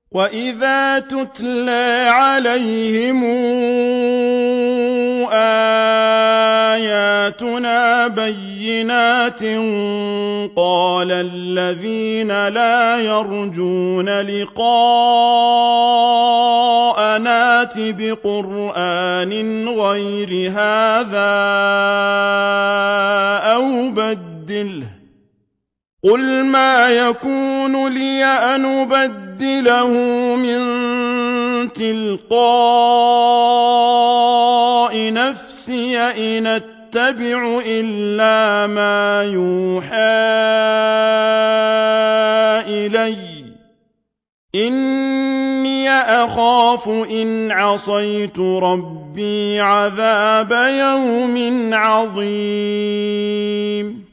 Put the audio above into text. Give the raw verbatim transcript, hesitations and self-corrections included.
وَإِذَا تُتْلَىٰ عَلَيْهِمْ آيَاتُنَا بَيِّنَاتٍ قَالَ الَّذِينَ لَا يَرْجُونَ لِقَاءَنَا ائْتِ بِقُرْآنٍ غَيْرِ هَٰذَا أَوْ بَدِّلْهُ ۚ قُلْ مَا يَكُونُ لِيَ أَنْ أُبَدِّلَهُ مِن تِلْقَاءِ نَفْسِي إِنْ أَتَّبِعُ إِلَّا مَا يُوحَىٰ إِلَيَّ ۖ إِنِّي أَخَافُ إِنْ عَصَيْتُ رَبِّي عَذَابَ يَوْمٍ عَظِيمٍ